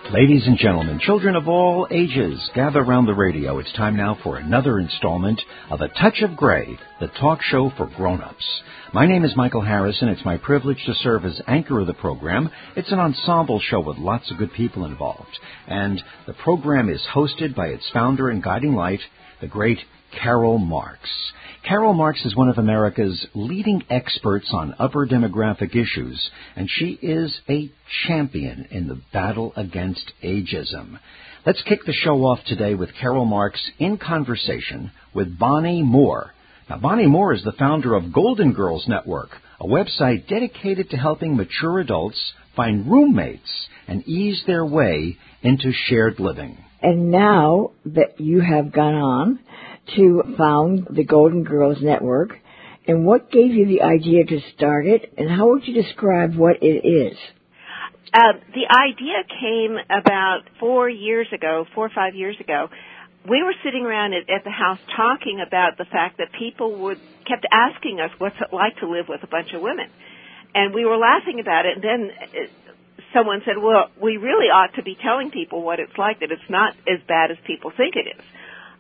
Ladies and gentlemen, children of all ages, gather around the radio. It's time now for another installment of A Touch of Gray, the talk show for grown-ups. My name is Michael Harrison. It's my privilege to serve as anchor of the program. It's an ensemble show with lots of good people involved. And the program is hosted by its founder and guiding light, the great Carol Marks. Carol Marks is one of America's leading experts on upper demographic issues, and she is a champion in the battle against ageism. Let's kick the show off today with Carol Marks in conversation with Bonnie Moore. Now, Bonnie Moore is the founder of Golden Girls Network, a website dedicated to helping mature adults find roommates and ease their way into shared living. And now that you have gone on to found the Golden Girls Network, and what gave you the idea to start it, and how would you describe what it is? The idea came about 4 or 5 years ago. We were sitting around at the house talking about the fact that people kept asking us what's it like to live with a bunch of women. And we were laughing about it, and then someone said, well, we really ought to be telling people what it's like, that it's not as bad as people think it is.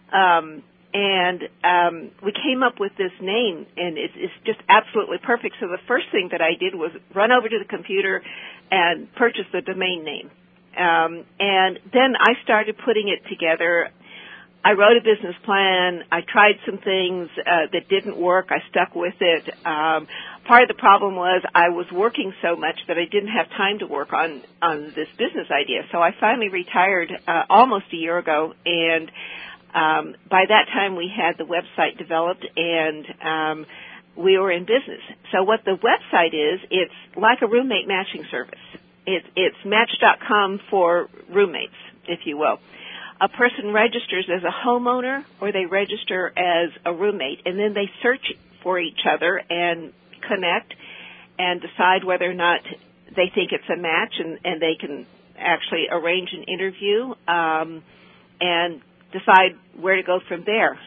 We came up with this name, and it's just absolutely perfect. So the first thing that I did was run over to the computer and purchase the domain name. And then I started putting it together. I wrote a business plan. I tried some things that didn't work. I stuck with it. Part of the problem was I was working so much that I didn't have time to work on this business idea. So I finally retired almost a year ago, and by that time we had the website developed, and we were in business. So what the website is, it's like a roommate matching service. It's Match.com for roommates, if you will. A person registers as a homeowner or they register as a roommate, and then they search for each other and connect and decide whether or not they think it's a match, and they can actually arrange an interview and decide where to go from there.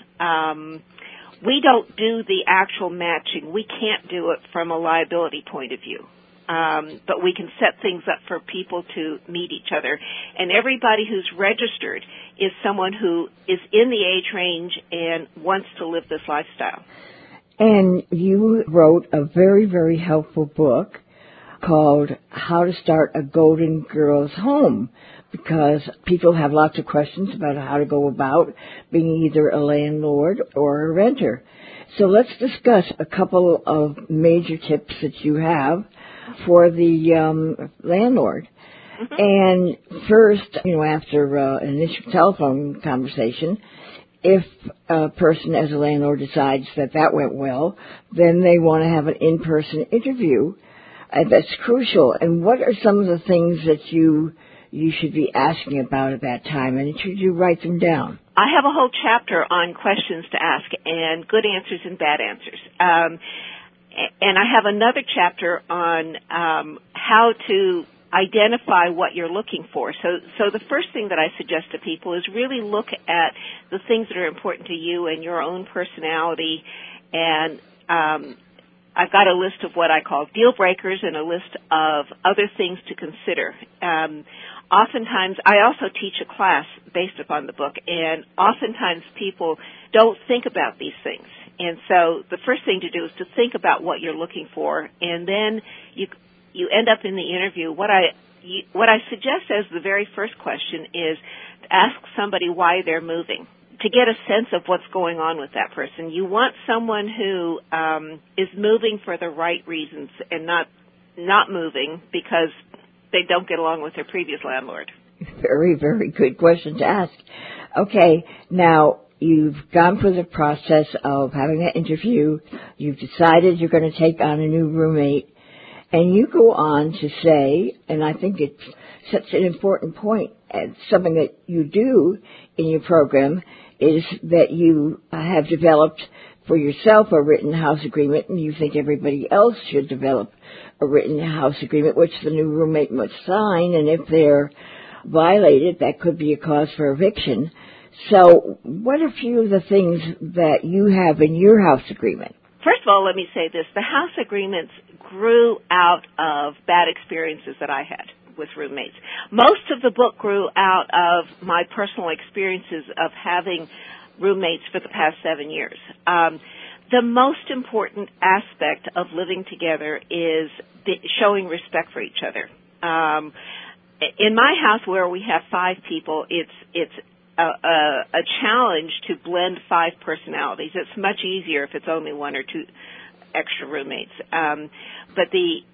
We don't do the actual matching. We can't do it from a liability point of view. But we can set things up for people to meet each other. And everybody who's registered is someone who is in the age range and wants to live this lifestyle. And you wrote a very, very helpful book called How to Start a Golden Girls Home, because people have lots of questions about how to go about being either a landlord or a renter. So let's discuss a couple of major tips that you have for the landlord. Mm-hmm. And first, after an initial telephone conversation, if a person as a landlord decides that went well, then they want to have an in-person interview. That's crucial. And what are some of the things that you should be asking about at that time, and should you write them down? I have a whole chapter on questions to ask and good answers and bad answers. And I have another chapter on how to identify what you're looking for. So the first thing that I suggest to people is really look at the things that are important to you and your own personality. And I've got a list of what I call deal breakers and a list of other things to consider. Oftentimes, I also teach a class based upon the book, and oftentimes people don't think about these things. And so the first thing to do is to think about what you're looking for, and then you end up in the interview. What I suggest as the very first question is to ask somebody why they're moving, to get a sense of what's going on with that person. You want someone who is moving for the right reasons and not moving because they don't get along with their previous landlord. Very, very good question to ask. Okay, now you've gone through the process of having that interview. You've decided you're going to take on a new roommate. And you go on to say, and I think it's such an important point, and something that you do in your program is that you have developed for yourself a written house agreement, and you think everybody else should develop a written house agreement, which the new roommate must sign, and if they're violated, that could be a cause for eviction. So what are a few of the things that you have in your house agreement? First of all, let me say this. The house agreements grew out of bad experiences that I had. with roommates. Most of the book grew out of my personal experiences of having roommates for the past 7 years. The most important aspect of living together is showing respect for each other. In my house, where we have 5 people, it's a challenge to blend 5 personalities. It's much easier if it's only 1 or 2 extra roommates. But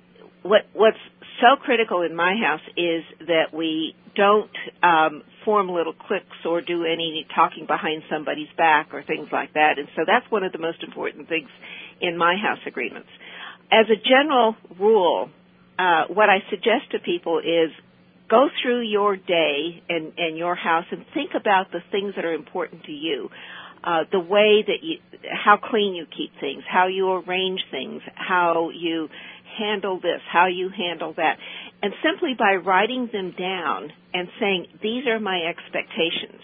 what's so critical in my house is that we don't form little cliques or do any talking behind somebody's back or things like that. And so that's one of the most important things in my house agreements. As a general rule, what I suggest to people is go through your day and your house and think about the things that are important to you. The way that how clean you keep things, how you arrange things, how you handle this, how you handle that. And simply by writing them down and saying, these are my expectations,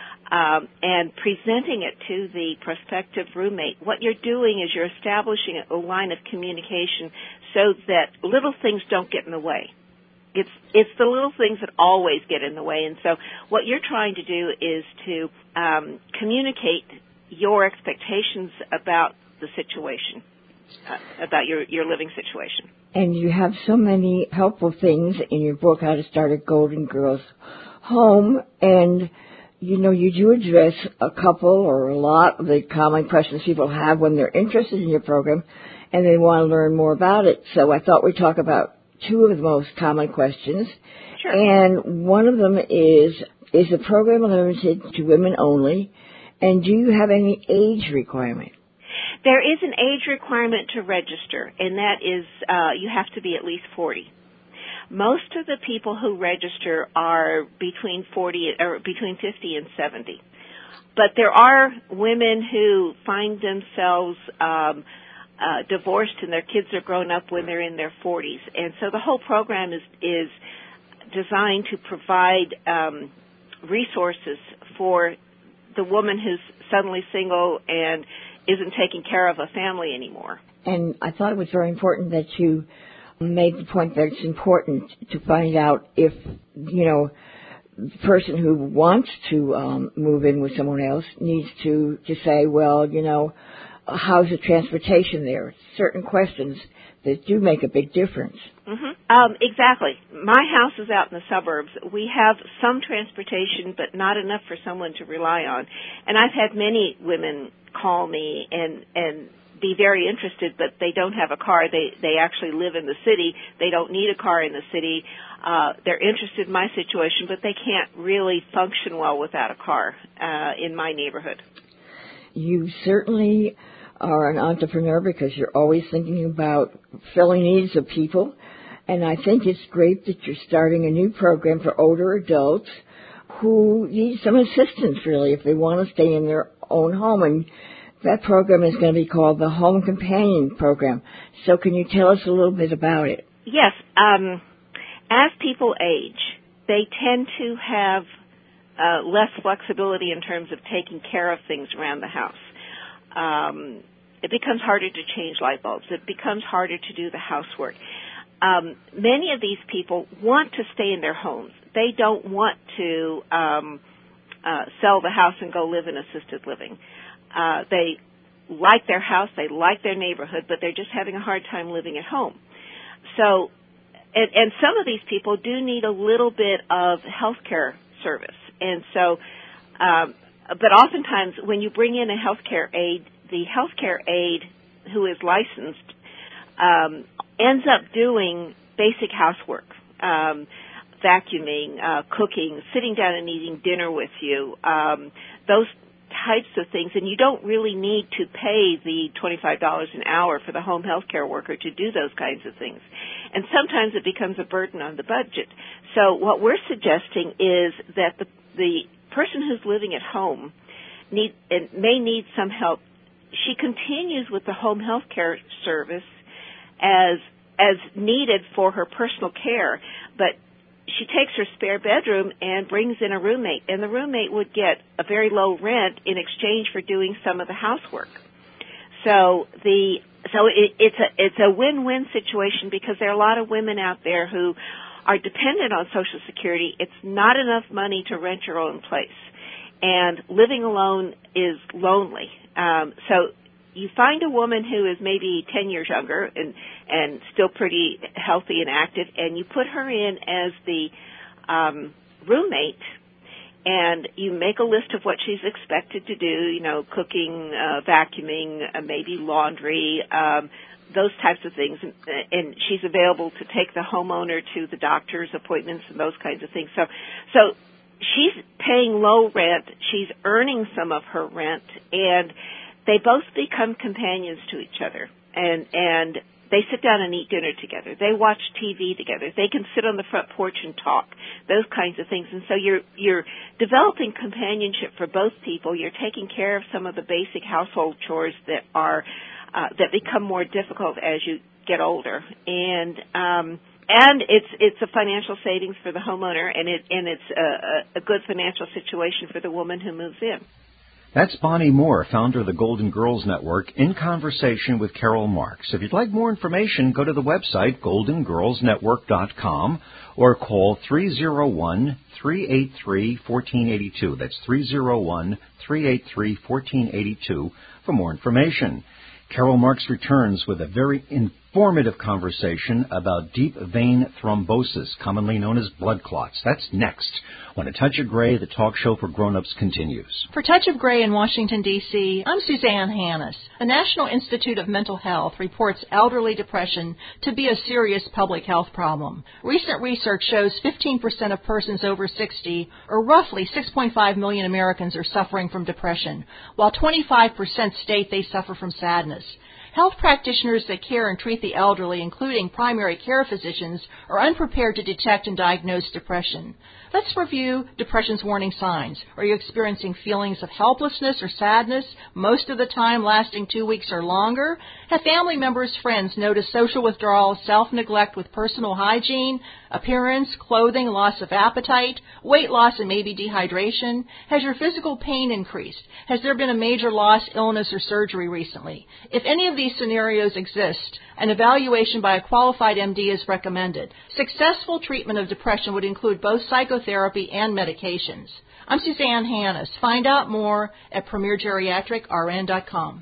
and presenting it to the prospective roommate, what you're doing is you're establishing a line of communication so that little things don't get in the way. It's the little things that always get in the way. And so what you're trying to do is to communicate your expectations about the situation, about your living situation. And you have so many helpful things in your book, How to Start a Golden Girls Home. And, you do address a couple or a lot of the common questions people have when they're interested in your program and they want to learn more about it. So I thought we'd talk about 2 of the most common questions. Sure. And one of them is the program limited to women only? And do you have any age requirement? There is an age requirement to register, and that is you have to be at least 40. Most of the people who register are between 50 and 70. But there are women who find themselves divorced and their kids are grown up when they're in their 40s. And so the whole program is designed to provide resources for the woman who's suddenly single and isn't taking care of a family anymore. And I thought it was very important that you made the point that it's important to find out if, the person who wants to move in with someone else needs to say, well, how's the transportation there? Certain questions that do make a big difference. Mm-hmm. Exactly. My house is out in the suburbs. We have some transportation, but not enough for someone to rely on. And I've had many women call me and be very interested, but they don't have a car. They actually live in the city. They don't need a car in the city. They're interested in my situation, but they can't really function well without a car in my neighborhood. You certainly are an entrepreneur because you're always thinking about filling needs of people. And I think it's great that you're starting a new program for older adults who need some assistance, really, if they want to stay in their own home. And that program is going to be called the Home Companion Program. So can you tell us a little bit about it? Yes. As people age, they tend to have less flexibility in terms of taking care of things around the house. It becomes harder to change light bulbs. It becomes harder to do the housework. Many of these people want to stay in their homes. They don't want to sell the house and go live in assisted living. They like their house, they like their neighborhood, but they're just having a hard time living at home. So, and some of these people do need a little bit of health care service. And so, but oftentimes when you bring in a healthcare aide, the healthcare aide who is licensed ends up doing basic housework, vacuuming, cooking, sitting down and eating dinner with you, those types of things. And you don't really need to pay the $25 an hour for the home health care worker to do those kinds of things. And sometimes it becomes a burden on the budget. So what we're suggesting is that the person who's living at home may need some help. She continues with the home health care service as needed for her personal care, but she takes her spare bedroom and brings in a roommate, and the roommate would get a very low rent in exchange for doing some of the housework. So it's a win-win situation because there are a lot of women out there who are dependent on Social Security, it's not enough money to rent your own place. And living alone is lonely. So you find a woman who is maybe 10 years younger and still pretty healthy and active, and you put her in as the roommate, and you make a list of what she's expected to do, cooking, vacuuming, maybe laundry, those types of things, and she's available to take the homeowner to the doctor's appointments and those kinds of things. So she's paying low rent, she's earning some of her rent, and they both become companions to each other, and they sit down and eat dinner together. They watch TV together. They can sit on the front porch and talk, those kinds of things. And so you're developing companionship for both people. You're taking care of some of the basic household chores that are that become more difficult as you get older. And it's a financial savings for the homeowner, and it's a good financial situation for the woman who moves in. That's Bonnie Moore, founder of the Golden Girls Network, in conversation with Carol Marks. If you'd like more information, go to the website, goldengirlsnetwork.com, or call 301-383-1482. That's 301-383-1482 for more information. Carol Marks returns with a very informative conversation about deep vein thrombosis, commonly known as blood clots. That's next, when A Touch of Gray, the talk show for grown-ups, continues. For Touch of Gray in Washington, D.C., I'm Suzanne Hannis. The National Institute of Mental Health reports elderly depression to be a serious public health problem. Recent research shows 15% of persons over 60, or roughly 6.5 million Americans, are suffering from depression, while 25% state they suffer from sadness. Health practitioners that care and treat the elderly, including primary care physicians, are unprepared to detect and diagnose depression. Let's review depression's warning signs. Are you experiencing feelings of helplessness or sadness, most of the time lasting 2 weeks or longer? Have family members, friends noticed social withdrawal, self-neglect with personal hygiene, appearance, clothing, loss of appetite, weight loss, and maybe dehydration? Has your physical pain increased? Has there been a major loss, illness, or surgery recently? If any of these scenarios exist, an evaluation by a qualified MD is recommended. Successful treatment of depression would include both psychotherapy and medications. I'm Suzanne Hannis. Find out more at premiergeriatricrn.com.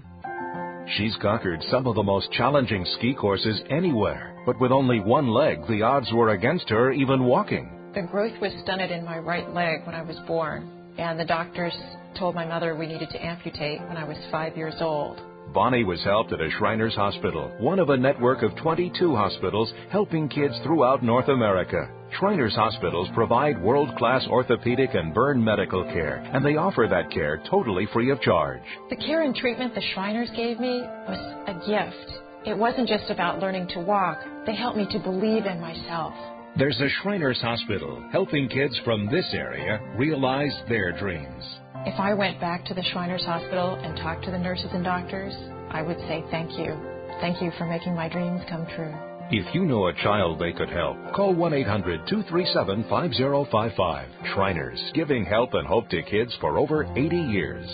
She's conquered some of the most challenging ski courses anywhere, but with only one leg, the odds were against her even walking. The growth was stunted in my right leg when I was born, and the doctors told my mother we needed to amputate when I was 5 years old. Bonnie was helped at a Shriners Hospital, one of a network of 22 hospitals helping kids throughout North America. Shriners Hospitals provide world-class orthopedic and burn medical care, and they offer that care totally free of charge. The care and treatment the Shriners gave me was a gift. It wasn't just about learning to walk. They helped me to believe in myself. There's a Shriners Hospital helping kids from this area realize their dreams. If I went back to the Shriners Hospital and talked to the nurses and doctors, I would say thank you. Thank you for making my dreams come true. If you know a child they could help, call 1-800-237-5055. Shriners, giving help and hope to kids for over 80 years.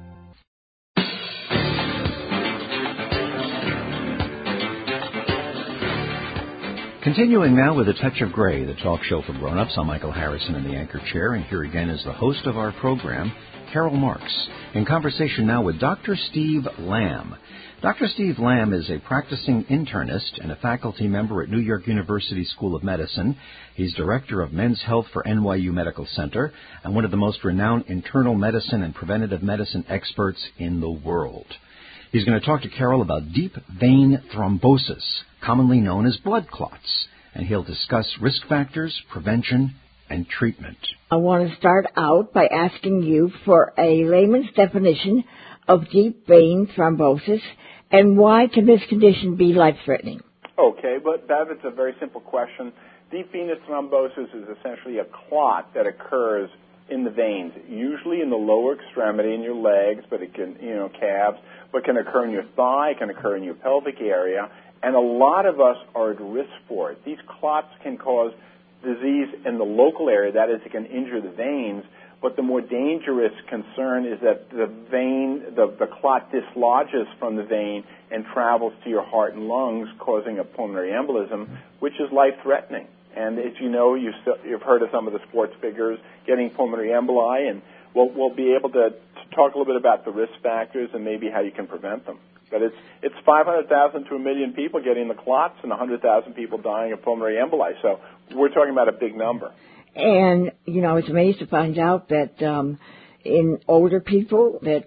Continuing now with A Touch of Gray, the talk show for grown-ups. I'm Michael Harrison in the anchor chair, and here again is the host of our program, Carol Marks, in conversation now with Dr. Steve Lamb. Dr. Steve Lamb is a practicing internist and a faculty member at New York University School of Medicine. He's director of Men's Health for NYU Medical Center and one of the most renowned internal medicine and preventative medicine experts in the world. He's going to talk to Carol about deep vein thrombosis, commonly known as blood clots, and he'll discuss risk factors, prevention, and treatment. I want to start out by asking you for a layman's definition of deep vein thrombosis, and why can this condition be life-threatening? Okay, but Bev, it's a very simple question. Deep venous thrombosis is essentially a clot that occurs in the veins, usually in the lower extremity in your legs, but it can, calves, but can occur in your thigh, can occur in your pelvic area, and a lot of us are at risk for it. These clots can cause disease in the local area, that is, it can injure the veins, but the more dangerous concern is that the clot dislodges from the vein and travels to your heart and lungs, causing a pulmonary embolism, which is life-threatening. And as you know, you've heard of some of the sports figures getting pulmonary emboli, and we'll be able to talk a little bit about the risk factors and maybe how you can prevent them. But it's 500,000 to 1 million people getting the clots and 100,000 people dying of pulmonary emboli. So we're talking about a big number. And, I was amazed to find out that in older people, that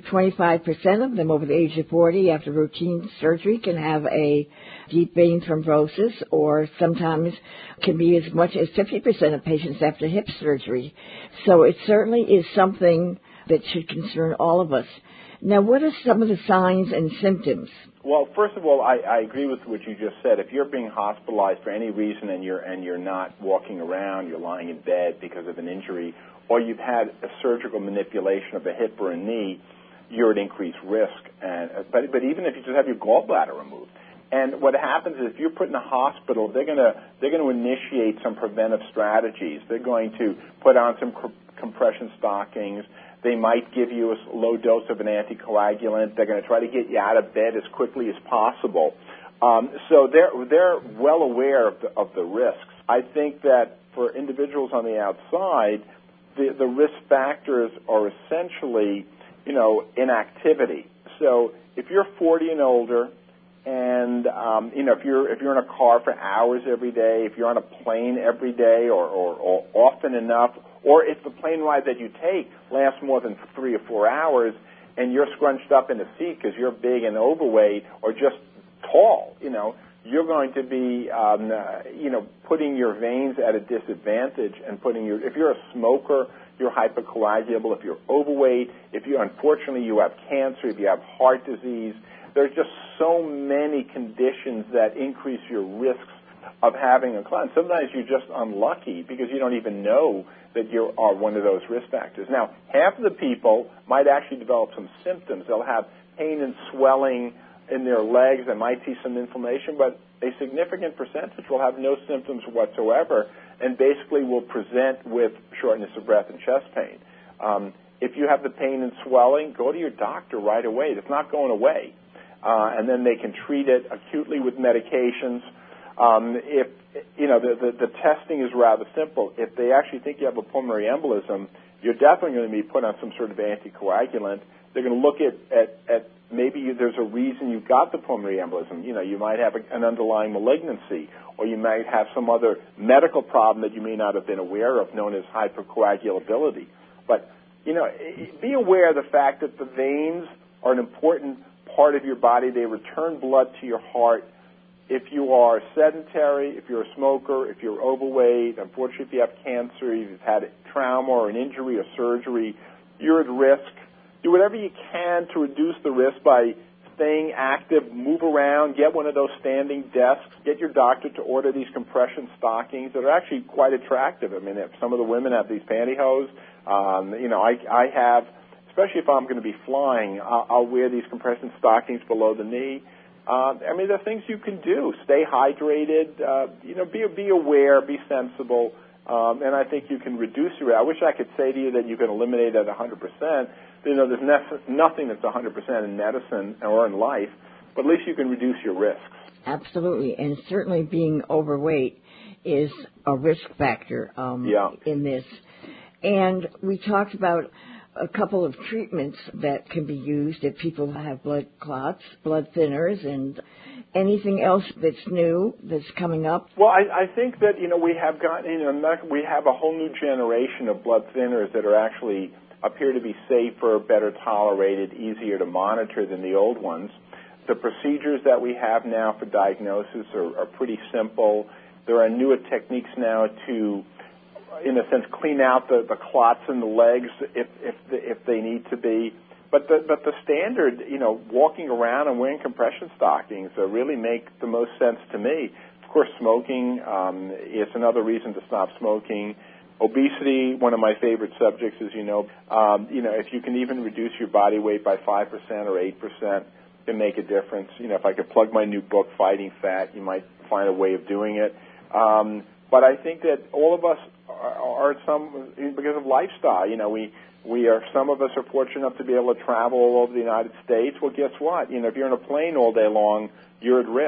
25% of them over the age of 40 after routine surgery can have a deep vein thrombosis, or sometimes can be as much as 50% of patients after hip surgery. So it certainly is something that should concern all of us. Now, what are some of the signs and symptoms? Well, first of all, I agree with what you just said. If you're being hospitalized for any reason and you're not walking around, you're lying in bed because of an injury, or you've had a surgical manipulation of a hip or a knee, you're at increased risk. But even if you just have your gallbladder removed, and what happens is if you're put in a hospital, they're going to initiate some preventive strategies. They're going to put on some compression stockings. They might give you a low dose of an anticoagulant. They're going to try to get you out of bed as quickly as possible. So they're well aware of the risks. I think that for individuals on the outside, the risk factors are essentially, inactivity. So if you're 40 and older, and if you're in a car for hours every day, if you're on a plane every day or often enough, or if the plane ride that you take lasts more than 3 or 4 hours, and you're scrunched up in a seat because you're big and overweight or just tall, you're going to be, putting your veins at a disadvantage and if you're a smoker, you're hypercoagulable. If you're overweight, unfortunately you have cancer, if you have heart disease, there's just so many conditions that increase your risks of having a clot. Sometimes you're just unlucky because you don't even know that you are one of those risk factors. Now, half of the people might actually develop some symptoms. They'll have pain and swelling in their legs and might see some inflammation, but a significant percentage will have no symptoms whatsoever and basically will present with shortness of breath and chest pain. If you have the pain and swelling, go to your doctor right away. It's not going away. And then they can treat it acutely with medications. If the testing is rather simple. If they actually think you have a pulmonary embolism, you're definitely going to be put on some sort of anticoagulant. They're going to look at maybe there's a reason you got the pulmonary embolism. You might have an underlying malignancy, or you might have some other medical problem that you may not have been aware of, known as hypercoagulability. But be aware of the fact that the veins are an important part of your body. They return blood to your heart. If you are sedentary, if you're a smoker, if you're overweight, unfortunately if you have cancer, if you've had trauma or an injury or surgery, you're at risk. Do whatever you can to reduce the risk by staying active, move around, get one of those standing desks, get your doctor to order these compression stockings that are actually quite attractive. I mean, if some of the women have these pantyhose, I have, especially if I'm going to be flying, I'll wear these compression stockings below the knee. There are things you can do. Stay hydrated. Be aware. Be sensible. And I think you can reduce your risk. I wish I could say to you that you can eliminate it 100%. There's nothing that's 100% in medicine or in life, but at least you can reduce your risks. Absolutely, and certainly being overweight is a risk factor in this. And we talked about a couple of treatments that can be used if people have blood clots, blood thinners, and anything else that's new that's coming up? Well, I think that, we have gotten, we have a whole new generation of blood thinners that are actually appear to be safer, better tolerated, easier to monitor than the old ones. The procedures that we have now for diagnosis are pretty simple. There are newer techniques now to, in a sense, clean out the clots in the legs if they need to be. But the standard, walking around and wearing compression stockings really make the most sense to me. Of course, smoking is another reason to stop smoking. Obesity, one of my favorite subjects, as you know. If you can even reduce your body weight by 5% or 8%, can make a difference. If I could plug my new book, Fighting Fat, you might find a way of doing it. But I think that all of us are because of lifestyle. Some of us are fortunate enough to be able to travel all over the United States. Well, guess what? If you're in a plane all day long, you're at risk.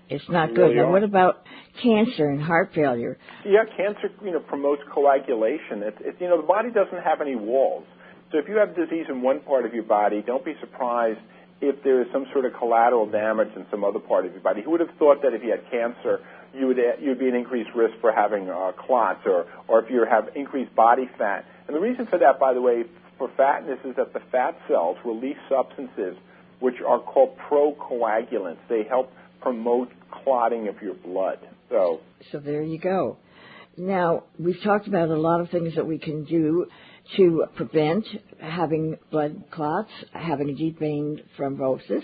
It's not They good. really Now, are. what about cancer and heart failure? Yeah, cancer, promotes coagulation. It's the body doesn't have any walls. So if you have disease in one part of your body, don't be surprised if there is some sort of collateral damage in some other part of your body. Who would have thought that if you had cancer, you'd be an increased risk for having clots, or if you have increased body fat? And the reason for that, by the way, for fatness is that the fat cells release substances which are called procoagulants. They help promote clotting of your blood. So there you go. Now, we've talked about a lot of things that we can do to prevent having blood clots, having deep vein thrombosis.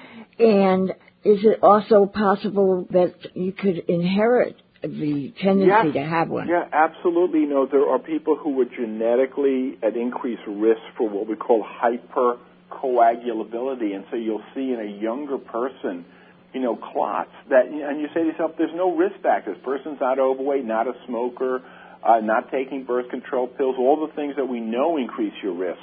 And is it also possible that you could inherit the tendency to have one? Yeah, absolutely. There are people who are genetically at increased risk for what we call hypercoagulability. And so you'll see in a younger person, clots and you say to yourself, there's no risk factors. Person's not overweight, not a smoker, not taking birth control pills, all the things that we know increase your risk.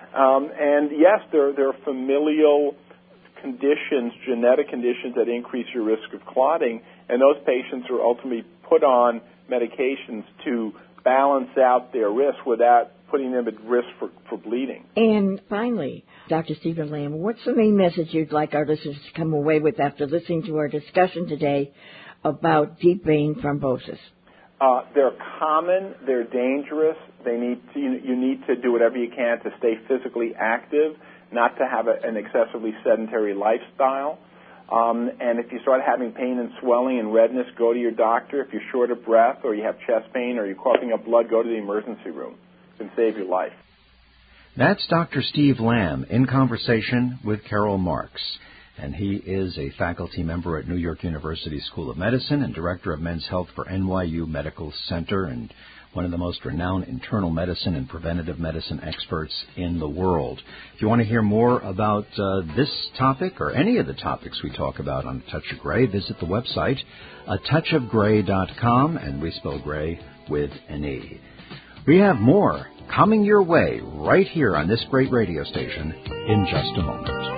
And yes, there are familial conditions, genetic conditions that increase your risk of clotting, and those patients are ultimately put on medications to balance out their risk without putting them at risk for bleeding. And finally, Dr. Stephen Lamb, what's the main message you'd like our listeners to come away with after listening to our discussion today about deep vein thrombosis? They're common. They're dangerous. You need to do whatever you can to stay physically active, not to have an excessively sedentary lifestyle. And if you start having pain and swelling and redness, go to your doctor. If you're short of breath or you have chest pain or you're coughing up blood, go to the emergency room. It can save your life. That's Dr. Steve Lamb in conversation with Carol Marks. And he is a faculty member at New York University School of Medicine and director of Men's Health for NYU Medical Center and one of the most renowned internal medicine and preventative medicine experts in the world. If you want to hear more about this topic or any of the topics we talk about on A Touch of Gray, visit the website, atouchofgray.com, and we spell gray with an E. We have more coming your way right here on this great radio station in just a moment.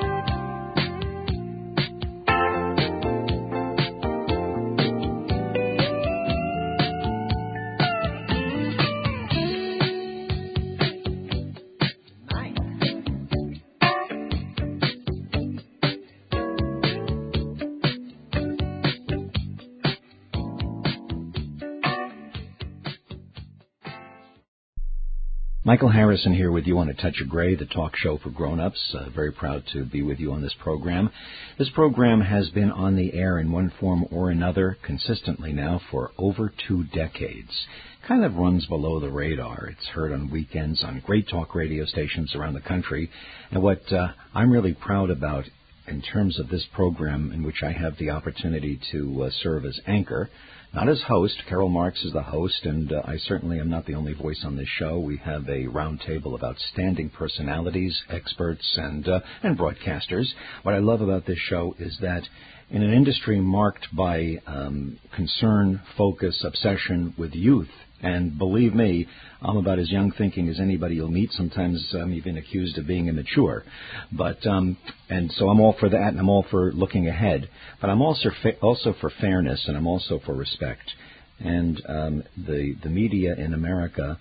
Michael Harrison here with you on A Touch of Gray, the talk show for grown-ups. Very proud to be with you on this program. This program has been on the air in one form or another consistently now for over 2 decades. Kind of runs below the radar. It's heard on weekends on great talk radio stations around the country. And what I'm really proud about in terms of this program, in which I have the opportunity to serve as anchor, not as host. Carol Marks is the host, and I certainly am not the only voice on this show. We have a round table of outstanding personalities, experts, and broadcasters. What I love about this show is that in an industry marked by concern, focus, obsession with youth, and believe me, I'm about as young thinking as anybody you'll meet. Sometimes I'm even accused of being immature. But and so I'm all for that, and I'm all for looking ahead. But I'm also for fairness, and I'm also for respect. And the media in America,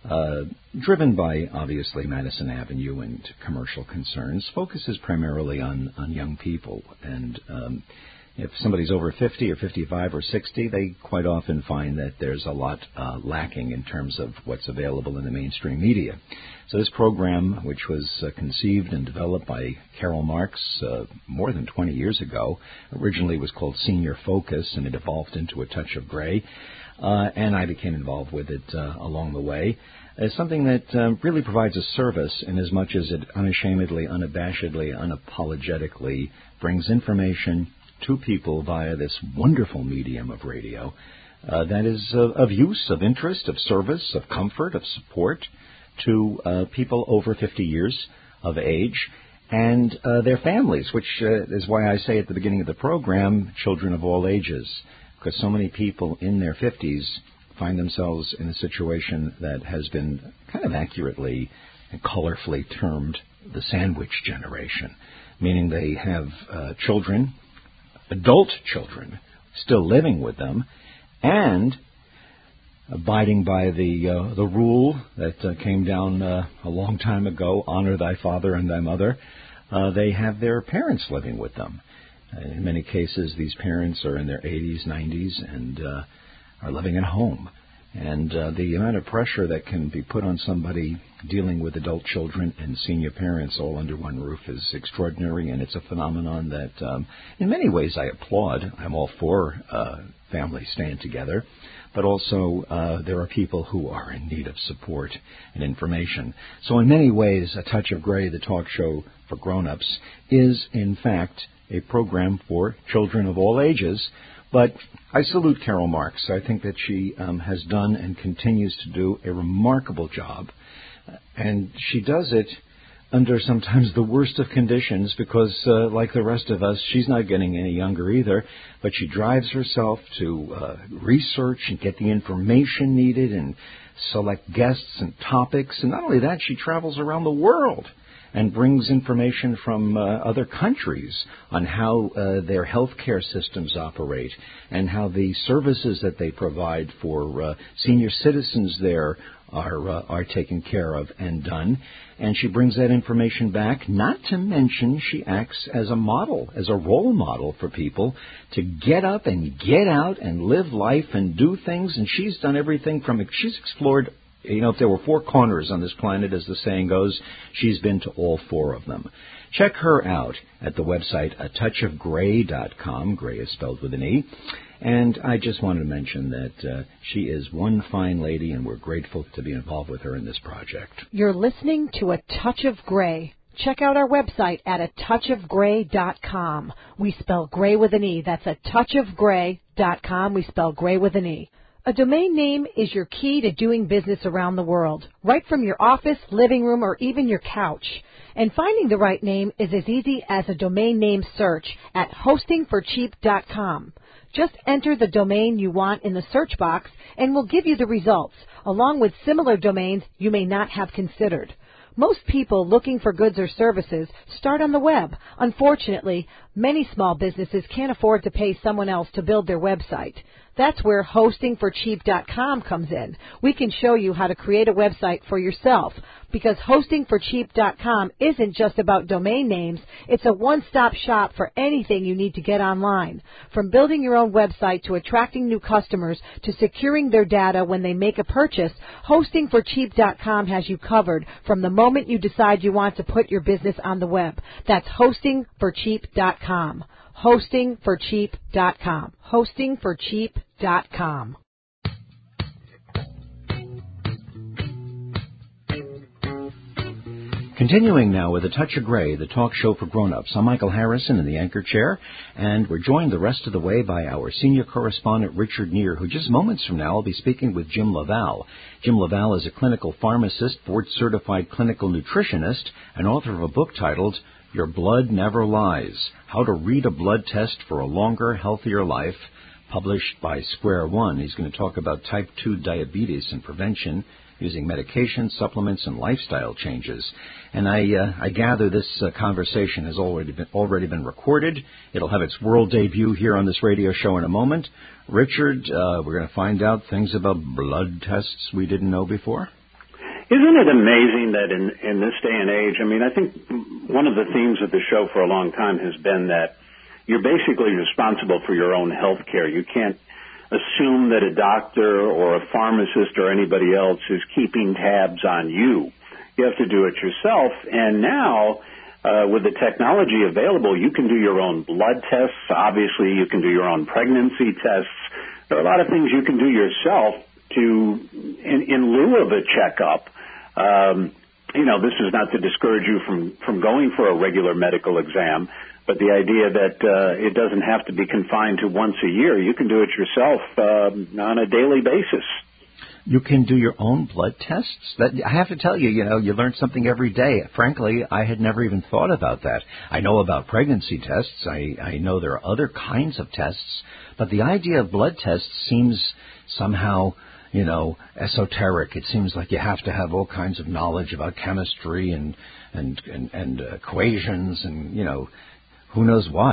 driven by, obviously, Madison Avenue and commercial concerns, focuses primarily on young people. And if somebody's over 50 or 55 or 60, they quite often find that there's a lot lacking in terms of what's available in the mainstream media. So this program, which was conceived and developed by Carol Marks more than 20 years ago, originally was called Senior Focus, and it evolved into A Touch of Gray, and I became involved with it along the way. It's something that really provides a service in as much as it unashamedly, unabashedly, unapologetically brings information to people via this wonderful medium of radio that is of use, of interest, of service, of comfort, of support to people over 50 years of age and their families, which is why I say at the beginning of the program, children of all ages, because so many people in their 50s find themselves in a situation that has been kind of accurately and colorfully termed the sandwich generation, meaning they have children adult children still living with them, and abiding by the rule that came down a long time ago, honor thy father and thy mother, they have their parents living with them. In many cases, these parents are in their 80s, 90s, and are living at home. And the amount of pressure that can be put on somebody dealing with adult children and senior parents all under one roof is extraordinary, and it's a phenomenon that in many ways I applaud. I'm all for families staying together, but also there are people who are in need of support and information. So in many ways, A Touch of Gray, the talk show for grown-ups, is in fact a program for children of all ages. But I salute Carol Marks. I think that she has done and continues to do a remarkable job. And she does it under sometimes the worst of conditions because, like the rest of us, she's not getting any younger either. But she drives herself to research and get the information needed and select guests and topics. And not only that, she travels around the world and brings information from other countries on how their healthcare systems operate and how the services that they provide for senior citizens there are taken care of and done. And she brings that information back, not to mention she acts as a model, as a role model for people to get up and get out and live life and do things. And she's done everything from, she's explored, if there were 4 corners on this planet, as the saying goes, she's been to all 4 of them. Check her out at the website atouchofgray.com. Gray is spelled with an E. And I just wanted to mention that she is one fine lady, and we're grateful to be involved with her in this project. You're listening to A Touch of Gray. Check out our website at atouchofgray.com. We spell gray with an E. That's atouchofgray.com. We spell gray with an E. A domain name is your key to doing business around the world, right from your office, living room, or even your couch. And finding the right name is as easy as a domain name search at hostingforcheap.com. Just enter the domain you want in the search box and we'll give you the results, along with similar domains you may not have considered. Most people looking for goods or services start on the web. Unfortunately, many small businesses can't afford to pay someone else to build their website. That's where hostingforcheap.com comes in. We can show you how to create a website for yourself, because hostingforcheap.com isn't just about domain names. It's a one-stop shop for anything you need to get online. From building your own website to attracting new customers to securing their data when they make a purchase, hostingforcheap.com has you covered from the moment you decide you want to put your business on the web. That's hostingforcheap.com. hostingforcheap.com. hostingforcheap.com. Continuing now with A Touch of Gray, the talk show for grown-ups. I'm Michael Harrison in the anchor chair, and we're joined the rest of the way by our senior correspondent, Richard Neer, who just moments from now will be speaking with Jim LaValle. Jim LaValle is a clinical pharmacist, board-certified clinical nutritionist, and author of a book titled Your Blood Never Lies, How to Read a Blood Test for a Longer, Healthier Life, published by Square One. He's going to talk about type 2 diabetes and prevention using medication, supplements, and lifestyle changes. And I gather this conversation has already been recorded. It'll have its world debut here on this radio show in a moment. Richard, we're going to find out things about blood tests we didn't know before. Isn't it amazing that in this day and age, I think one of the themes of the show for a long time has been that you're basically responsible for your own health care. You can't assume that a doctor or a pharmacist or anybody else is keeping tabs on you. You have to do it yourself. And now, with the technology available, you can do your own blood tests. Obviously, you can do your own pregnancy tests. There are a lot of things you can do yourself in lieu of a checkup. This is not to discourage you from going for a regular medical exam, but the idea that it doesn't have to be confined to once a year. You can do it yourself on a daily basis. You can do your own blood tests? I have to tell you, you learn something every day. Frankly, I had never even thought about that. I know about pregnancy tests. I know there are other kinds of tests. But the idea of blood tests seems somehow, esoteric. It seems like you have to have all kinds of knowledge about chemistry and equations and, who knows what.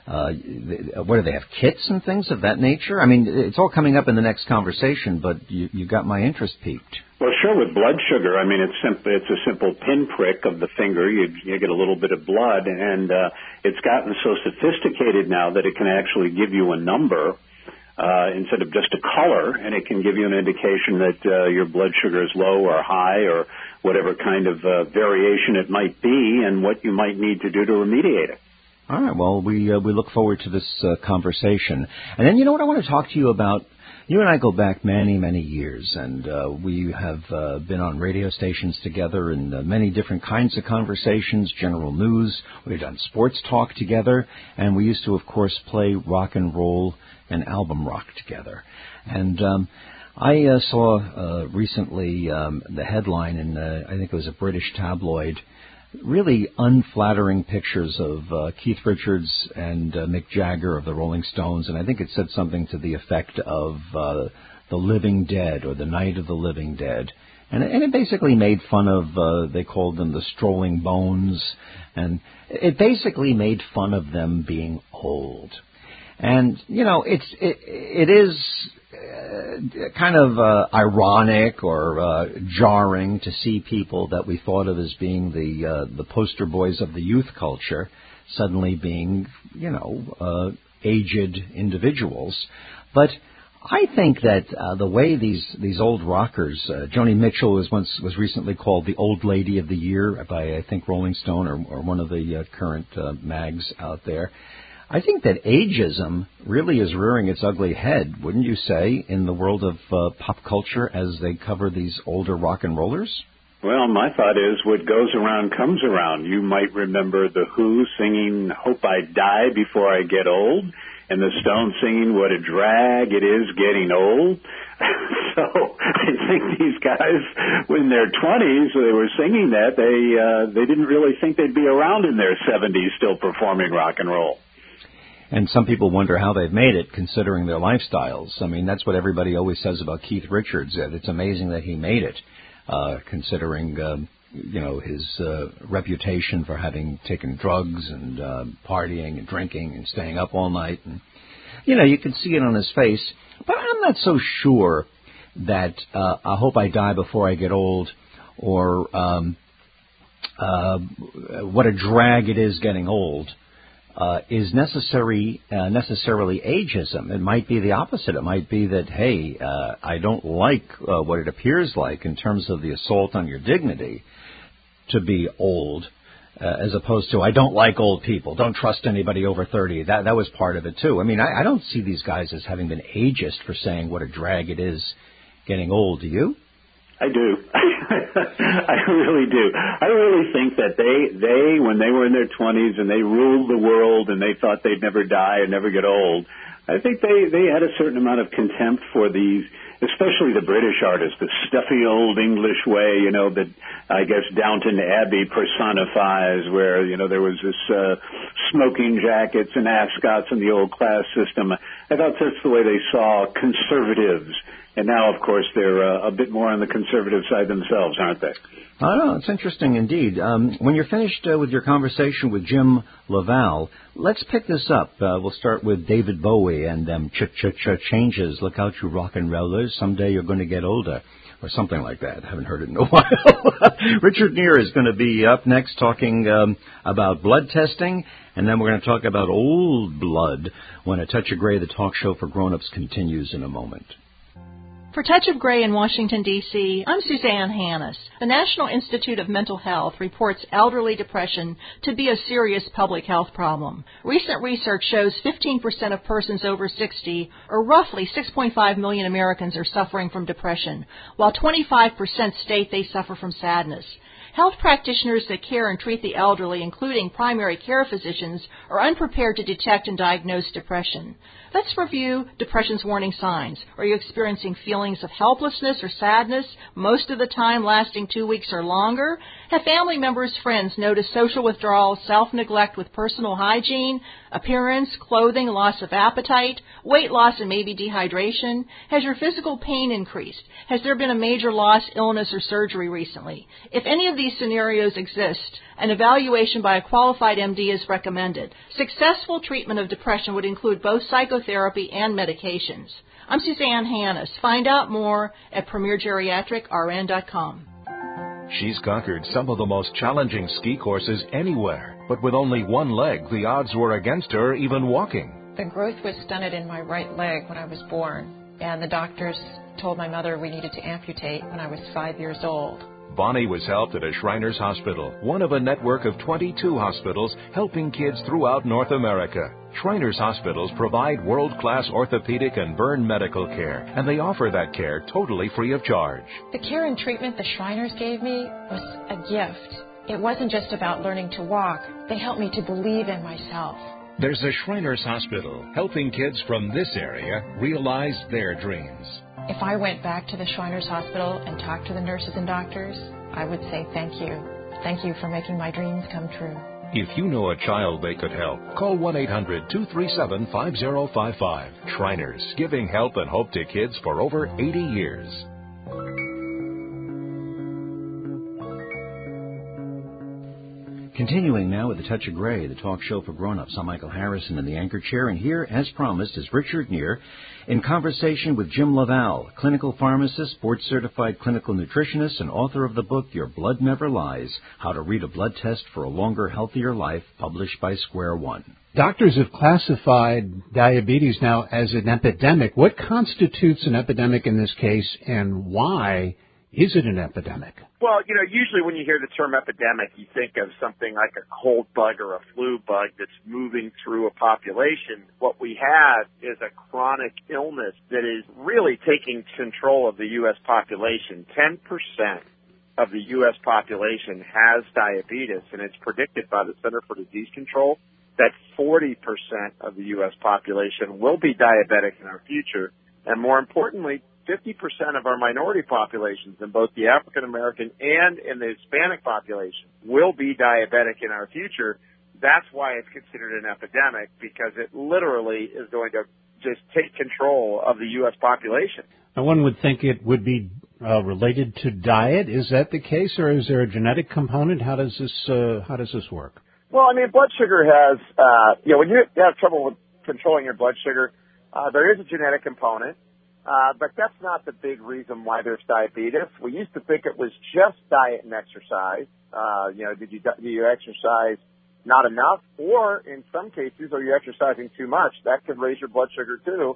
what do they have, kits and things of that nature? I mean, it's all coming up in the next conversation, but you got my interest piqued. Well, sure, with blood sugar, I mean, it's a simple pinprick of the finger. You get a little bit of blood, and it's gotten so sophisticated now that it can actually give you a number instead of just a color, and it can give you an indication that your blood sugar is low or high or whatever kind of variation it might be and what you might need to do to remediate it. All right, well, we look forward to this conversation. And then, you know what I want to talk to you about? You and I go back many, many years, and we have been on radio stations together in many different kinds of conversations, general news. We've done sports talk together, and we used to, of course, play rock and roll and album rock together. And I saw recently the headline in, I think it was a British tabloid, really unflattering pictures of Keith Richards and Mick Jagger of the Rolling Stones, and I think it said something to the effect of the Living Dead or the Night of the Living Dead. And it basically made fun of, they called them the Strolling Bones, and it basically made fun of them being old. And, you know, it is kind of ironic or jarring to see people that we thought of as being the poster boys of the youth culture suddenly being, you know, aged individuals. But I think that the way these old rockers, Joni Mitchell was recently called the Old Lady of the Year by, I think, Rolling Stone or one of the current mags out there. I think that ageism really is rearing its ugly head, wouldn't you say, in the world of pop culture as they cover these older rock and rollers? Well, my thought is what goes around comes around. You might remember The Who singing Hope I Die Before I Get Old, and the Stones singing What a Drag It Is Getting Old. So I think these guys, in their 20s, they were singing that. They didn't really think they'd be around in their 70s still performing rock and roll. And some people wonder how they've made it, considering their lifestyles. I mean, that's what everybody always says about Keith Richards. It's amazing that he made it, considering, you know, his reputation for having taken drugs and partying and drinking and staying up all night. And, you know, you can see it on his face. But I'm not so sure that I Hope I Die Before I Get Old or What a Drag It Is Getting Old is necessarily ageism. It might be the opposite. It might be that, hey, I don't like what it appears like in terms of the assault on your dignity to be old, as opposed to I don't like old people. Don't trust anybody over 30. That was part of it, too. I mean, I don't see these guys as having been ageist for saying what a drag it is getting old. Do you? I do. I really do. I really think that they, when they were in their 20s and they ruled the world and they thought they'd never die and never get old, I think they had a certain amount of contempt for these, especially the British artists, the stuffy old English way, you know, that I guess Downton Abbey personifies, where, you know, there was this smoking jackets and ascots in the old class system. I thought that's the way they saw conservatives. And now, of course, they're a bit more on the conservative side themselves, aren't they? Oh, it's interesting indeed. When you're finished with your conversation with Jim Laval, let's pick this up. We'll start with David Bowie and them changes. Look out, you rock and rollers. Someday you're going to get older. Or something like that. I haven't heard it in a while. Richard Neer is going to be up next talking about blood testing. And then we're going to talk about old blood when A Touch of Grey, the talk show for grown-ups, continues in a moment. For Touch of Grey in Washington, D.C., I'm Suzanne Hannis. The National Institute of Mental Health reports elderly depression to be a serious public health problem. Recent research shows 15% of persons over 60, or roughly 6.5 million Americans, are suffering from depression, while 25% state they suffer from sadness. Health practitioners that care and treat the elderly, including primary care physicians, are unprepared to detect and diagnose depression. Let's review depression's warning signs. Are you experiencing feelings of helplessness or sadness, most of the time lasting 2 weeks or longer? Have family members, friends noticed social withdrawal, self-neglect with personal hygiene, appearance, clothing, loss of appetite, weight loss, and maybe dehydration? Has your physical pain increased? Has there been a major loss, illness, or surgery recently? If any of these scenarios exist, an evaluation by a qualified MD is recommended. Successful treatment of depression would include both psychotherapy and medications. I'm Suzanne Hannis. Find out more at premiergeriatricrn.com. She's conquered some of the most challenging ski courses anywhere, but with only one leg, the odds were against her even walking. The growth was stunted in my right leg when I was born, and the doctors told my mother we needed to amputate when I was 5 years old. Bonnie was helped at a Shriners Hospital, one of a network of 22 hospitals helping kids throughout North America. Shriners Hospitals provide world-class orthopedic and burn medical care, and they offer that care totally free of charge. The care and treatment the Shriners gave me was a gift. It wasn't just about learning to walk. They helped me to believe in myself. There's a Shriners Hospital helping kids from this area realize their dreams. If I went back to the Shriners Hospital and talked to the nurses and doctors, I would say thank you. Thank you for making my dreams come true. If you know a child they could help, call 1-800-237-5055. Shriners, giving help and hope to kids for over 80 years. Continuing now with A Touch of Gray, the talk show for grown-ups. I'm Michael Harrison in the anchor chair, and here, as promised, is Richard Neer in conversation with Jim Laval, clinical pharmacist, board-certified clinical nutritionist, and author of the book Your Blood Never Lies, How to Read a Blood Test for a Longer, Healthier Life, published by Square One. Doctors have classified diabetes now as an epidemic. What constitutes an epidemic in this case, and why is it an epidemic? Well, usually when you hear the term epidemic, you think of something like a cold bug or a flu bug that's moving through a population. What we have is a chronic illness that is really taking control of the U.S. population. 10% of the U.S. population has diabetes, and it's predicted by the Center for Disease Control that 40% of the U.S. population will be diabetic in our future. And more importantly, 50% of our minority populations in both the African American and in the Hispanic population will be diabetic in our future. That's why it's considered an epidemic, because it literally is going to just take control of the U.S. population. Now, one would think it would be related to diet. Is that the case, or is there a genetic component? How does this work? Well, blood sugar has, when you have trouble with controlling your blood sugar, there is a genetic component. But that's not the big reason why there's diabetes. We used to think it was just diet and exercise. Do you exercise not enough? Or in some cases, are you exercising too much? That could raise your blood sugar too.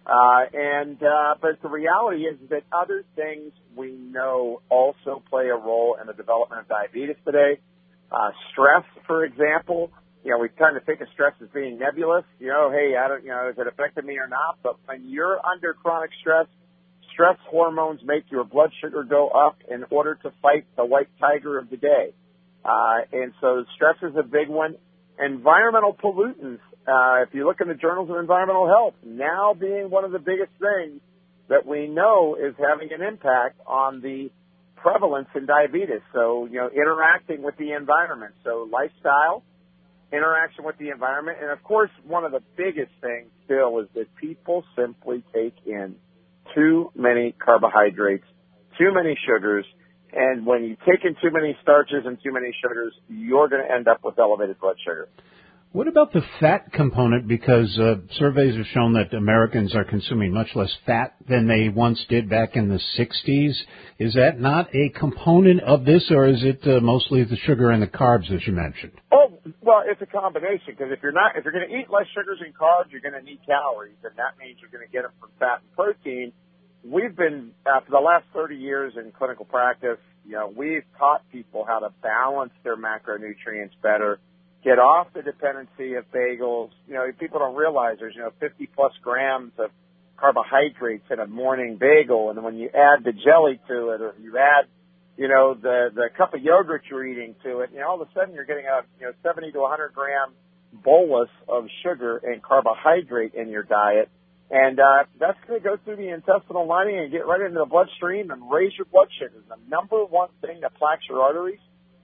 But the reality is that other things we know also play a role in the development of diabetes today. Stress, for example. We kind of think of stress as being nebulous. Hey, is it affecting me or not? But when you're under chronic stress, stress hormones make your blood sugar go up in order to fight the white tiger of the day. And so stress is a big one. Environmental pollutants, if you look in the journals of environmental health, now being one of the biggest things that we know is having an impact on the prevalence in diabetes. So, interacting with the environment. So lifestyle, interaction with the environment, and of course, one of the biggest things still is that people simply take in too many carbohydrates, too many sugars, and when you take in too many starches and too many sugars, you're going to end up with elevated blood sugar. What about the fat component? Because surveys have shown that Americans are consuming much less fat than they once did back in the 60s. Is that not a component of this, or is it mostly the sugar and the carbs, as you mentioned? Oh, well, it's a combination, because if you're going to eat less sugars and carbs, you're going to need calories, and that means you're going to get them from fat and protein. We've been, for the last 30 years in clinical practice, we've taught people how to balance their macronutrients better, get off the dependency of bagels. People don't realize there's, 50 plus grams of carbohydrates in a morning bagel. And then when you add the jelly to it, or you add, the cup of yogurt you're eating to it, all of a sudden you're getting a, 70 to 100 gram bolus of sugar and carbohydrate in your diet. And, that's going to go through the intestinal lining and get right into the bloodstream and raise your blood sugar. The number one thing that plaques your arteries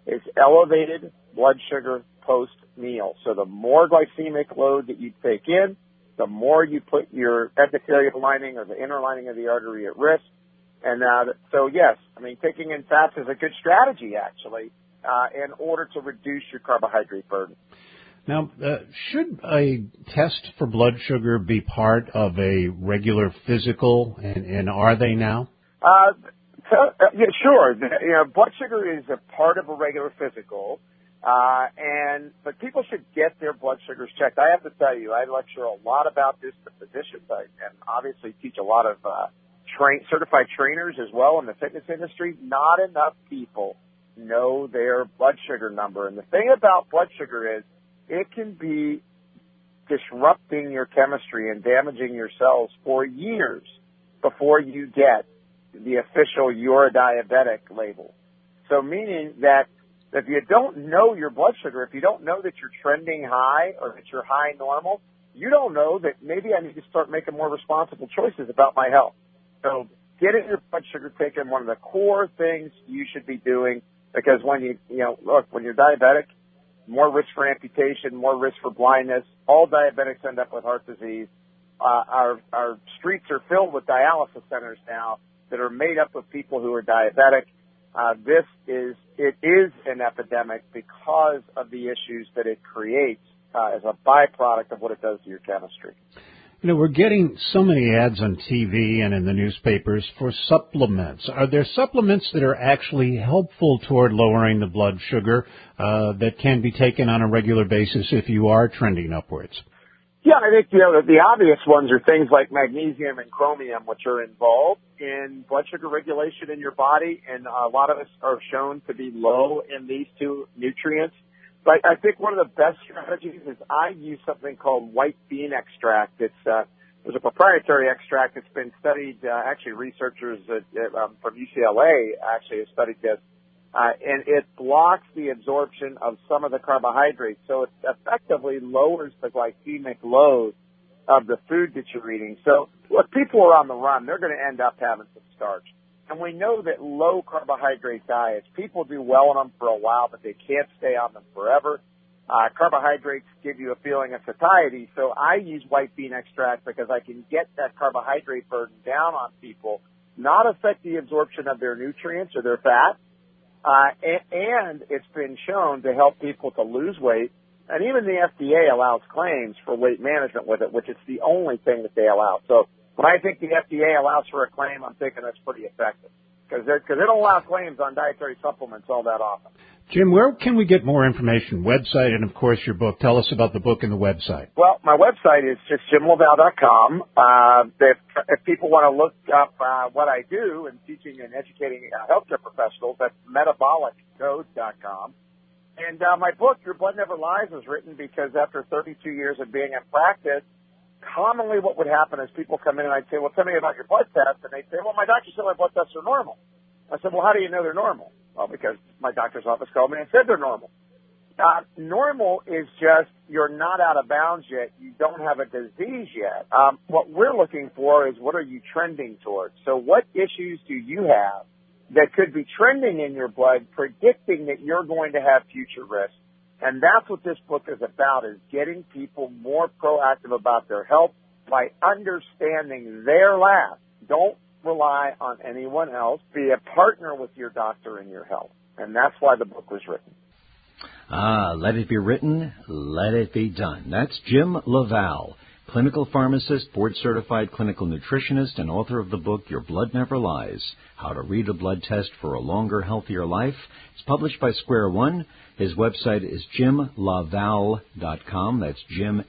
is elevated blood sugar post-meal. So the more glycemic load that you take in, the more you put your endothelial lining or the inner lining of the artery at risk. And so, yes, I mean, taking in fats is a good strategy, actually, in order to reduce your carbohydrate burden. Now, should a test for blood sugar be part of a regular physical, and are they now? Yeah, sure. Blood sugar is a part of a regular physical, but people should get their blood sugars checked. I have to tell you, I lecture a lot about this to physicians, and obviously teach a lot of certified trainers as well in the fitness industry. Not enough people know their blood sugar number, and the thing about blood sugar is it can be disrupting your chemistry and damaging your cells for years before you get the official "you're a diabetic" label. So meaning that if you don't know your blood sugar, if you don't know that you're trending high or that you're high normal, you don't know that maybe I need to start making more responsible choices about my health. So getting your blood sugar taken, one of the core things you should be doing, because when when you're diabetic, more risk for amputation, more risk for blindness. All diabetics end up with heart disease. Our streets are filled with dialysis centers now that are made up of people who are diabetic. It is an epidemic because of the issues that it creates as a byproduct of what it does to your chemistry. We're getting so many ads on TV and in the newspapers for supplements. Are there supplements that are actually helpful toward lowering the blood sugar that can be taken on a regular basis if you are trending upwards? Yeah, I think, the obvious ones are things like magnesium and chromium, which are involved in blood sugar regulation in your body, and a lot of us are shown to be low in these two nutrients. But I think one of the best strategies is I use something called white bean extract. It's a proprietary extract that's been studied. Actually, researchers from UCLA actually have studied this. And it blocks the absorption of some of the carbohydrates. So it effectively lowers the glycemic load of the food that you're eating. So if people are on the run, they're going to end up having some starch. And we know that low carbohydrate diets, people do well on them for a while, but they can't stay on them forever. Carbohydrates give you a feeling of satiety. So I use white bean extract because I can get that carbohydrate burden down on people, not affect the absorption of their nutrients or their fat. And it's been shown to help people to lose weight. And even the FDA allows claims for weight management with it, which is the only thing that they allow. So when I think the FDA allows for a claim, I'm thinking that's pretty effective because they don't allow claims on dietary supplements all that often. Jim, where can we get more information? Website and, of course, your book. Tell us about the book and the website. Well, my website is just jimlaval.com. If people want to look up what I do in teaching and educating healthcare professionals, that's metabolicdose.com. And my book, Your Blood Never Lies, was written because after 32 years of being in practice, commonly what would happen is people come in and I'd say, well, tell me about your blood test. And they'd say, well, my doctor said my blood tests are normal. I said, well, how do you know they're normal? Well, because my doctor's office called me and said they're normal. Normal is just you're not out of bounds yet. You don't have a disease yet. What we're looking for is what are you trending towards? So what issues do you have that could be trending in your blood, predicting that you're going to have future risks? And that's what this book is about, is getting people more proactive about their health by understanding their lab. Don't rely on anyone else. Be a partner with your doctor in your health. And that's why the book was written. Let it be written, let it be done. That's Jim LaValle, clinical pharmacist, board-certified clinical nutritionist, and author of the book Your Blood Never Lies, How to Read a Blood Test for a Longer, Healthier Life. It's published by Square One. His website is jimlavale.com. That's Jim,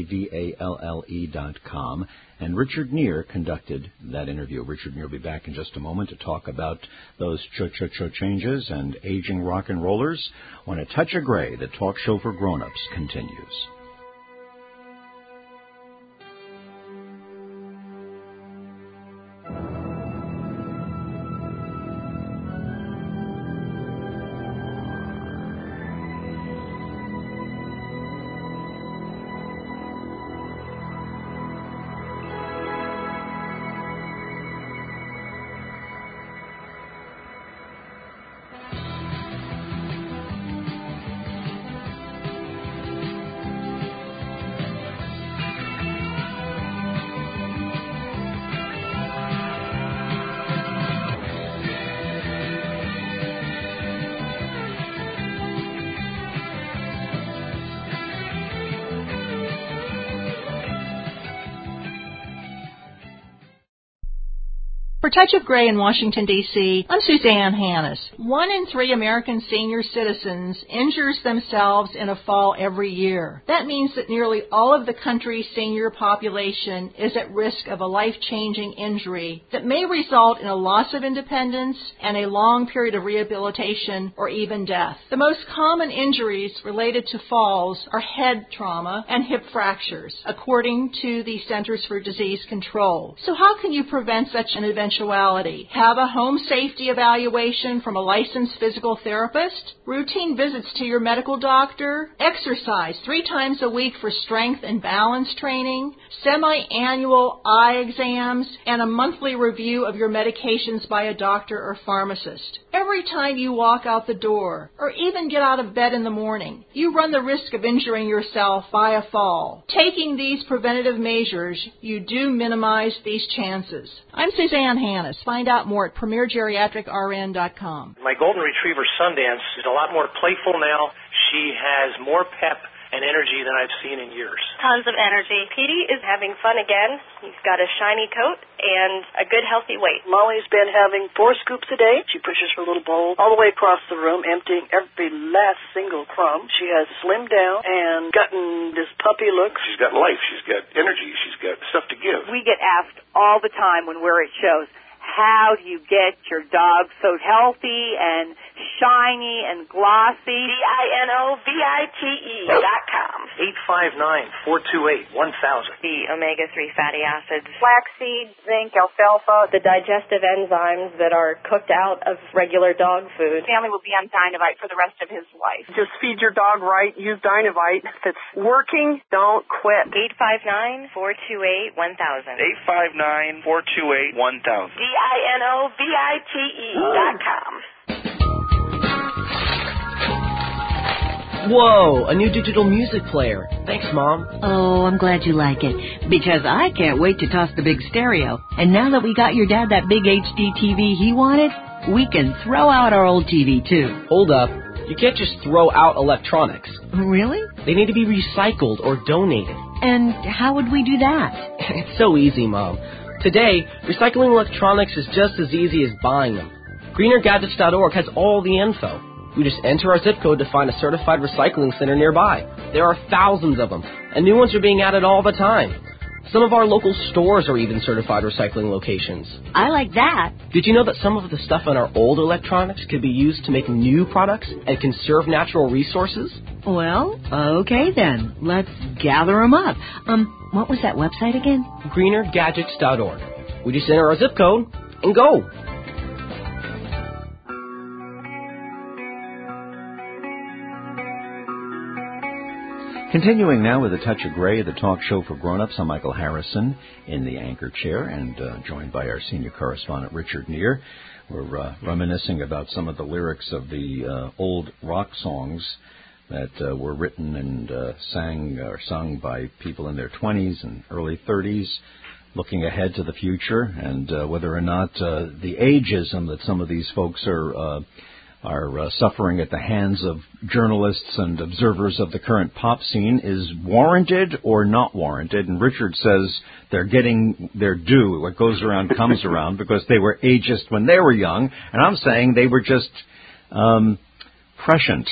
Lavale.com. And Richard Neer conducted that interview. Richard Neer will be back in just a moment to talk about those changes and aging rock and rollers when A Touch of Gray, the talk show for grown-ups, continues. For Touch of Gray in Washington, D.C., I'm Suzanne Hannis. 1 in 3 American senior citizens injures themselves in a fall every year. That means that nearly all of the country's senior population is at risk of a life-changing injury that may result in a loss of independence and a long period of rehabilitation or even death. The most common injuries related to falls are head trauma and hip fractures, according to the Centers for Disease Control. So how can you prevent such an eventuality? Have a home safety evaluation from a licensed physical therapist, routine visits to your medical doctor, exercise 3 times a week for strength and balance training, semi-annual eye exams, and a monthly review of your medications by a doctor or pharmacist. Every time you walk out the door, or even get out of bed in the morning, you run the risk of injuring yourself by a fall. Taking these preventative measures, you do minimize these chances. I'm Suzanne Hannis. Find out more at premiergeriatricrn.com. My golden retriever Sundance is a lot more playful now. She has more pep and energy than I've seen in years. Tons of energy. Petey is having fun again. He's got a shiny coat and a good healthy weight. Molly's been having 4 scoops a day. She pushes her little bowl all the way across the room, emptying every last single crumb. She has slimmed down and gotten this puppy look. She's got life. She's got energy. She's got stuff to give. We get asked all the time when we're at shows, how do you get your dog so healthy and shiny and glossy? DINOVITE.com. 859-428-1000. The omega-3 fatty acids, Flaxseed, zinc, alfalfa, the digestive enzymes that are cooked out of regular dog food. Family will be on Dinovite for the rest of his life. Just feed your dog right. Use Dinovite. If it's working, don't quit. 859-428-1000. 859-428-1000. DINOVITE.com. Whoa, a new digital music player. Thanks, Mom. Oh, I'm glad you like it, because I can't wait to toss the big stereo. And now that we got your dad that big HD TV he wanted, we can throw out our old TV, too. Hold up. You can't just throw out electronics. Really? They need to be recycled or donated. And how would we do that? It's so easy, Mom. Today, recycling electronics is just as easy as buying them. GreenerGadgets.org has all the info. We just enter our zip code to find a certified recycling center nearby. There are thousands of them, and new ones are being added all the time. Some of our local stores are even certified recycling locations. I like that. Did you know that some of the stuff in our old electronics could be used to make new products and conserve natural resources? Well, okay then. Let's gather them up. What was that website again? GreenerGadgets.org. We just enter our zip code and go. Continuing now with A Touch of Gray, the talk show for grown-ups. I'm Michael Harrison in the anchor chair and joined by our senior correspondent, Richard Neer. We're reminiscing about some of the lyrics of the old rock songs that were written and sung by people in their 20s and early 30s, looking ahead to the future and whether or not the ageism that some of these folks are suffering at the hands of journalists and observers of the current pop scene is warranted or not warranted. And Richard says they're getting their due. What goes around comes around, because they were ageist when they were young. And I'm saying they were just prescient.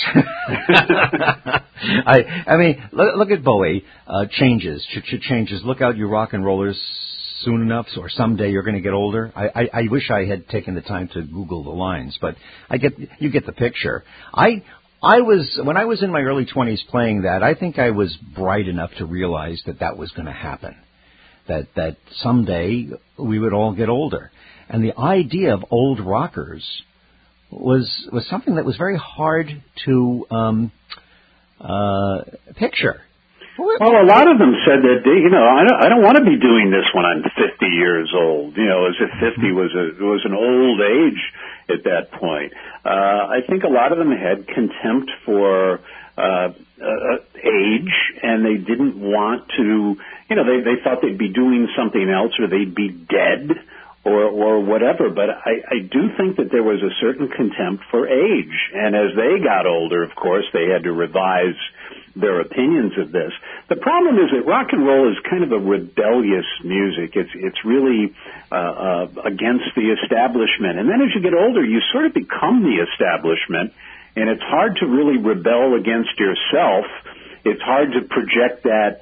I mean, look at Bowie. Changes. Look out, you rock and rollers. Soon enough, or someday you're going to get older. I wish I had taken the time to Google the lines, but you get the picture. When I was in my early 20s playing that, I think I was bright enough to realize that was going to happen, that someday we would all get older. And the idea of old rockers was something that was very hard to picture. Well, a lot of them said that, I don't want to be doing this when I'm 50 years old, as if 50 was an old age at that point. I think a lot of them had contempt for age, and they didn't want to, they thought they'd be doing something else, or they'd be dead, or whatever. But I do think that there was a certain contempt for age, and as they got older, of course, they had to revise their opinions of this. The problem is that rock and roll is kind of a rebellious music. It's really against the establishment. And then as you get older, you sort of become the establishment, and it's hard to really rebel against yourself. It's hard to project that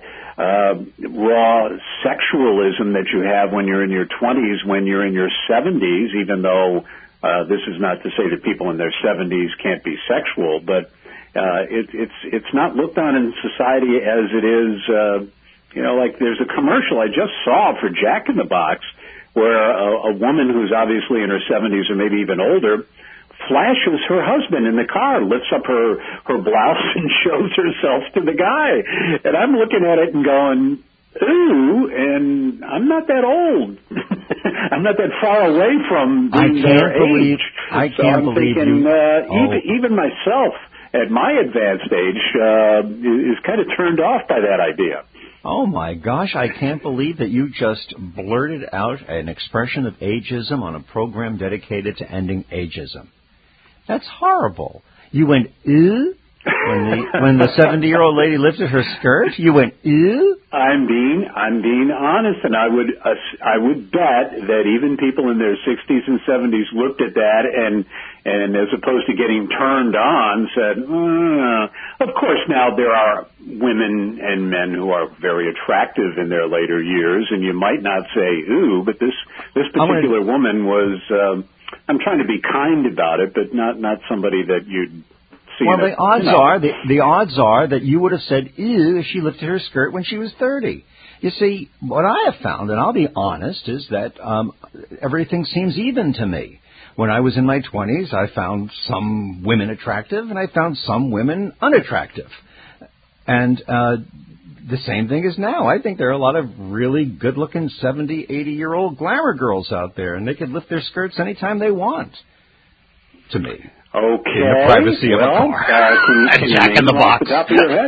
raw sexualism that you have when you're in your 20s, when you're in your 70s, even though this is not to say that people in their 70s can't be sexual, but it's not looked on in society as it is, like there's a commercial I just saw for Jack in the Box where a woman who's obviously in her 70s or maybe even older flashes her husband in the car, lifts up her blouse and shows herself to the guy. And I'm looking at it and going, ooh, and I'm not that old. I'm not that far away from being their age. I can't believe thinking, even myself at my advanced age is kind of turned off by that idea. Oh, my gosh, I can't believe that you just blurted out an expression of ageism on a program dedicated to ending ageism. That's horrible. You went, ew? When the 70-year-old lady lifted her skirt, you went, ew? I'm being honest, and I would bet that even people in their 60s and 70s looked at that and as opposed to getting turned on, said, Of course, now there are women and men who are very attractive in their later years, and you might not say, ooh, but this particular woman was, I'm trying to be kind about it, but not somebody that you'd see. Well, the odds are that you would have said, ew, if she lifted her skirt when she was 30. You see, what I have found, and I'll be honest, is that everything seems even to me. When I was in my 20s, I found some women attractive, and I found some women unattractive. And the same thing is now. I think there are a lot of really good-looking 70, 80-year-old glamour girls out there, and they could lift their skirts anytime they want, to me. Okay. In the privacy of a car. Jack in the Box. Top of your head?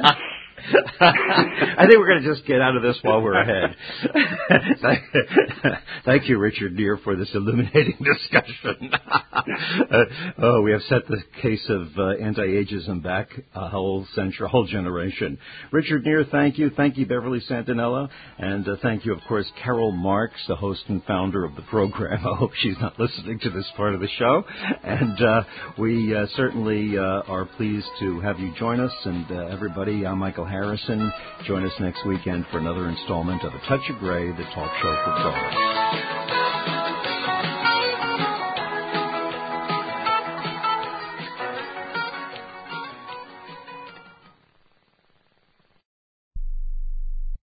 I think we're going to just get out of this while we're ahead. Thank you, Richard Neer, for this illuminating discussion. We have set the case of anti-ageism back a whole century, a whole generation. Richard Neer, thank you. Thank you, Beverly Santinella. And thank you, of course, Carol Marks, the host and founder of the program. I hope she's not listening to this part of the show. And we certainly are pleased to have you join us. And everybody, I'm Michael Harrison. Join us next weekend for another installment of A Touch of Gray, the talk show for grown-ups.